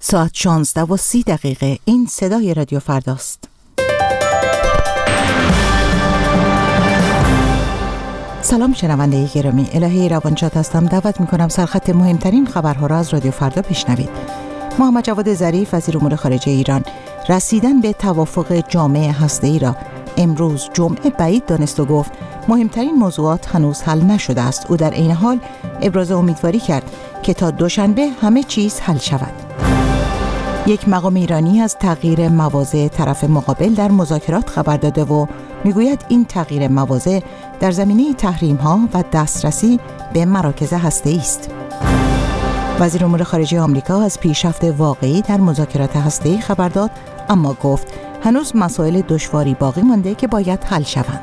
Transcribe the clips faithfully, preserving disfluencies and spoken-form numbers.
ساعت شانزده و سی دقیقه. این صدای رادیو فرداست. سلام شنونده گرامی، الهی روانشاد هستم. دعوت میکنم سرخط مهمترین خبرها را از رادیو فردا بشنوید. محمد جواد ظریف وزیر امور خارجه ایران رسیدن به توافق جامع هسته‌ای را امروز جمعه بعید دانست و گفت مهمترین موضوعات هنوز حل نشده است. او در این حال ابراز امیدواری کرد که تا دوشنبه همه چیز حل شود. یک مقام ایرانی از تغییر مواضع طرف مقابل در مذاکرات خبر داده و میگوید این تغییر مواضع در زمینه تحریم‌ها و دسترسی به مراکز هسته‌ای است. وزیر امور خارجه آمریکا از پیشرفت واقعی در مذاکرات هسته‌ای خبر داد، اما گفت هنوز مسائل دشواری باقی مانده که باید حل شوند.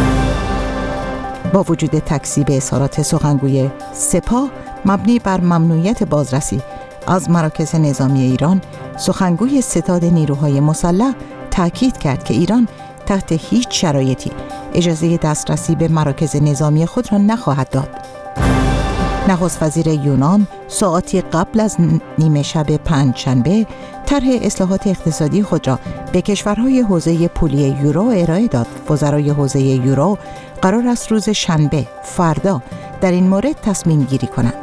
با وجود تکذیب اظهارات سخنگوی سپاه مبنی بر ممنوعیت بازرسی از مراکز نظامی ایران، سخنگوی ستاد نیروهای مسلح تاکید کرد که ایران تحت هیچ شرایطی اجازه دسترسی به مراکز نظامی خود را نخواهد داد. نخست وزیر یونان ساعاتی قبل از نیمه شب پنجشنبه طرح اصلاحات اقتصادی خود را به کشورهای حوزه پولی یورو ارائه داد. وزرای حوزه یورو قرار است روز شنبه فردا در این مورد تصمیم گیری کنند.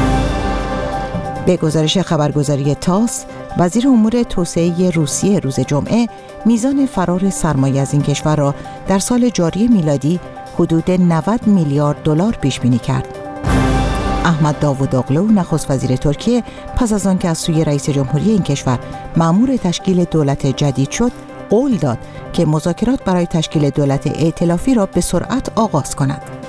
به گزارش خبرگزاری تاس، وزیر امور توسعه روسیه روز جمعه میزان فرار سرمایه از این کشور را در سال جاری میلادی حدود نود میلیارد دلار پیش بینی کرد. احمد داوودوغلو نخست وزیر ترکیه پس از آنکه از سوی رئیس جمهوری این کشور مأمور تشکیل دولت جدید شد، قول داد که مذاکرات برای تشکیل دولت ائتلافی را به سرعت آغاز کند.